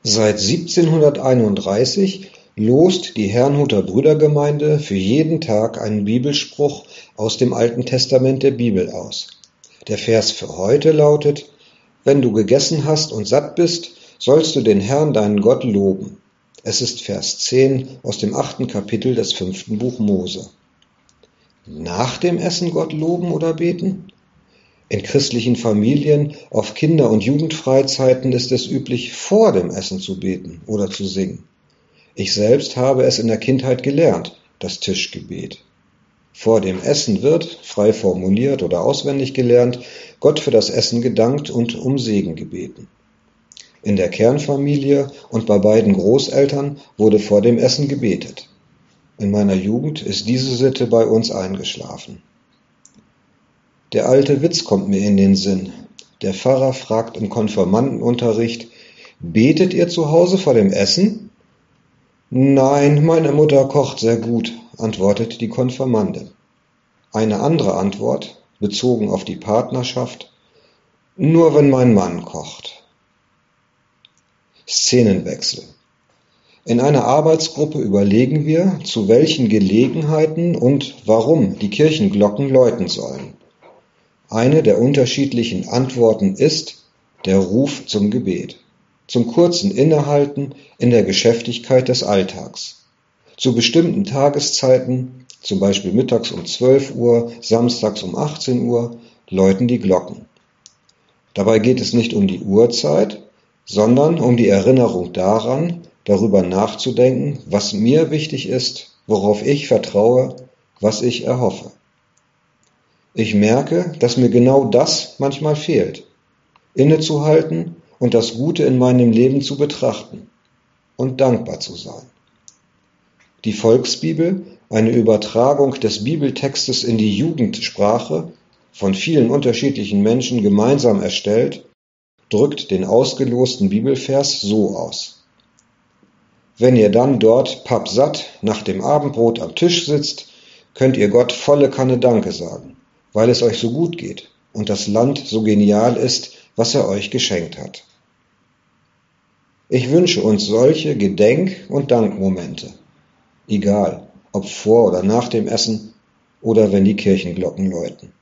Seit 1731 lost die Herrnhuter Brüdergemeinde für jeden Tag einen Bibelspruch aus dem Alten Testament der Bibel aus. Der Vers für heute lautet: Wenn du gegessen hast und satt bist, sollst du den Herrn, deinen Gott, loben. Es ist Vers 10 aus dem 8. Kapitel des 5. Buch Mose. Nach dem Essen Gott loben oder beten? In christlichen Familien, auf Kinder- und Jugendfreizeiten ist es üblich, vor dem Essen zu beten oder zu singen. Ich selbst habe es in der Kindheit gelernt, das Tischgebet. Vor dem Essen wird, frei formuliert oder auswendig gelernt, Gott für das Essen gedankt und um Segen gebeten. In der Kernfamilie und bei beiden Großeltern wurde vor dem Essen gebetet. In meiner Jugend ist diese Sitte bei uns eingeschlafen. Der alte Witz kommt mir in den Sinn. Der Pfarrer fragt im Konfirmandenunterricht: Betet ihr zu Hause vor dem Essen? Nein, meine Mutter kocht sehr gut, antwortet die Konfirmandin. Eine andere Antwort, bezogen auf die Partnerschaft: Nur wenn mein Mann kocht. Szenenwechsel. In einer Arbeitsgruppe überlegen wir, zu welchen Gelegenheiten und warum die Kirchenglocken läuten sollen. Eine der unterschiedlichen Antworten ist der Ruf zum Gebet, zum kurzen Innehalten in der Geschäftigkeit des Alltags. Zu bestimmten Tageszeiten, zum Beispiel mittags um 12 Uhr, samstags um 18 Uhr, läuten die Glocken. Dabei geht es nicht um die Uhrzeit, sondern um die Erinnerung daran, darüber nachzudenken, was mir wichtig ist, worauf ich vertraue, was ich erhoffe. Ich merke, dass mir genau das manchmal fehlt: innezuhalten und das Gute in meinem Leben zu betrachten und dankbar zu sein. Die Volksbibel, eine Übertragung des Bibeltextes in die Jugendsprache, von vielen unterschiedlichen Menschen gemeinsam erstellt, drückt den ausgelosten Bibelvers so aus: Wenn ihr dann dort pappsatt nach dem Abendbrot am Tisch sitzt, könnt ihr Gott volle Kanne Danke sagen, weil es euch so gut geht und das Land so genial ist, was er euch geschenkt hat. Ich wünsche uns solche Gedenk- und Dankmomente, egal ob vor oder nach dem Essen oder wenn die Kirchenglocken läuten.